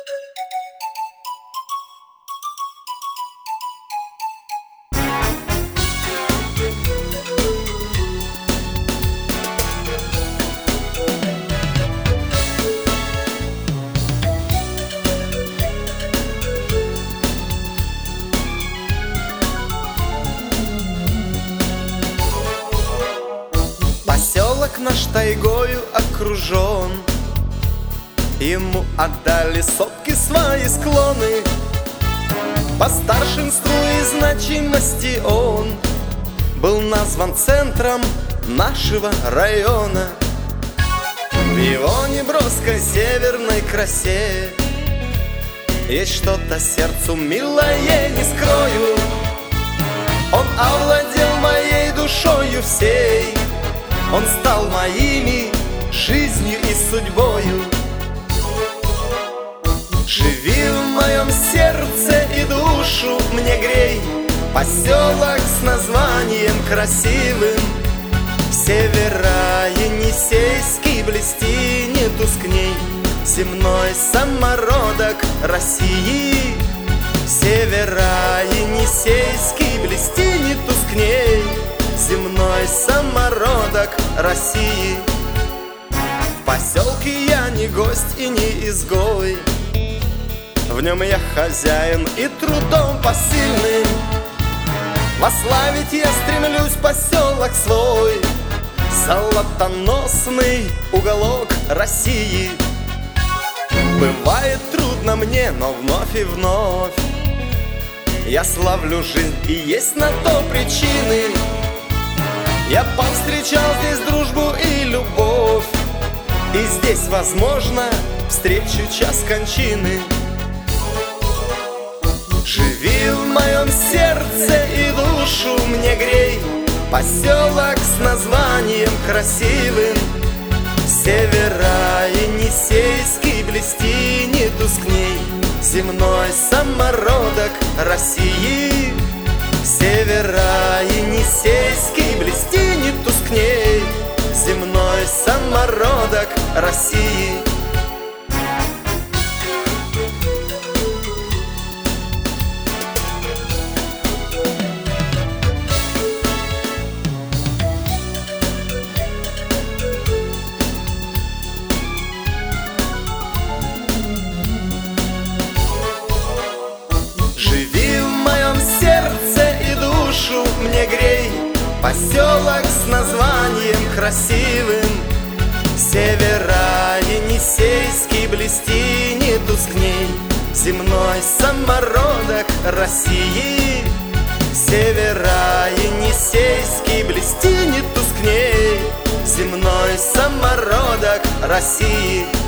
Поселок наш тайгою окружен, ему отдали сопки свои склоны. По старшинству и значимости он был назван центром нашего района. В его неброской северной красе есть что-то сердцу милое, не скрою. Он овладел моей душою всей, он стал моими жизнью и судьбою. Живи в моем сердце и душу мне грей, поселок с названием красивым. Северо-Енисейский, блести, не тускней, земной самородок России. Северо-Енисейский, блести, не тускней, земной самородок России. В поселке я не гость и не изгой, в нем я хозяин и трудом посильным. Вославить я стремлюсь поселок свой, золотоносный уголок России. Бывает трудно мне, но вновь и вновь я славлю жизнь, и есть на то причины. Я повстречал здесь дружбу и любовь, и здесь, возможно, встречу час кончины. Живи в моем сердце и душу мне грей, поселок с названием красивым. Северо-Енисейский, блести, не тускней, земной самородок России. Северо-Енисейский, блести, не тускней, земной самородок России. Мне грей, поселок с названием красивым. Северо-Енисейский, блести, не тускней, земной самородок России. Северо-Енисейский, блести, не тускней, земной самородок России.